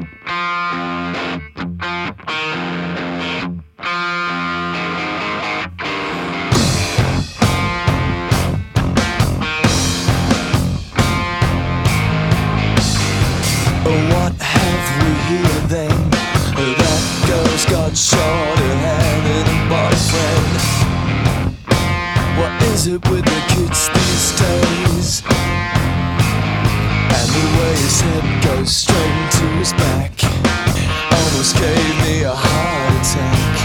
What have we here then? That girl's got short-handed and boyfriend. What is it with the kids these days? And the way his head goes straight into his back almost gave me a heart attack.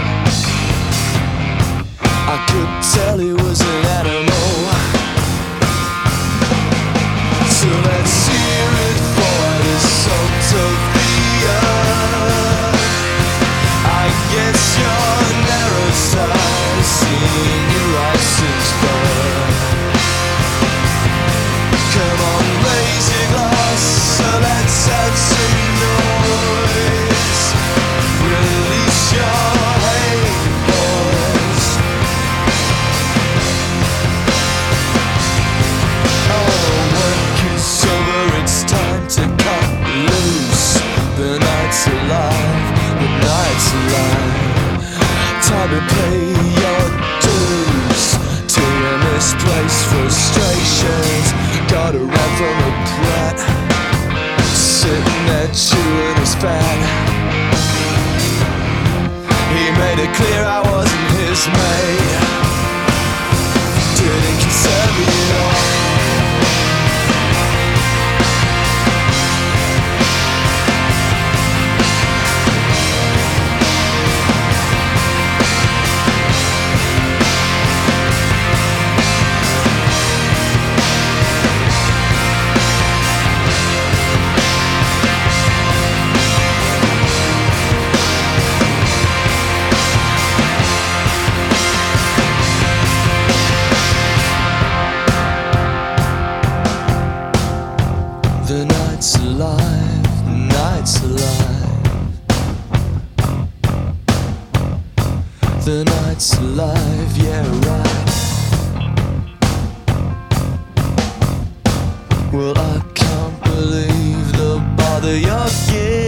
I could tell he was an animal. So let's hear it for the salt of the earth. I guess you're narrow sight, seeing your license burn. Come on, raise your glass, so let's have some noise. Release your hate, boys. It's time to cut loose. The night's alive, the night's alive. Time to pay your dues to your misplaced frustrations. Got a rap from a brat sitting there chewing his fat. He made it clear I wasn't his mate. Didn't concern me at all. The night's alive, the night's alive. The night's alive, yeah, right. Well, I can't believe the bother you're giving.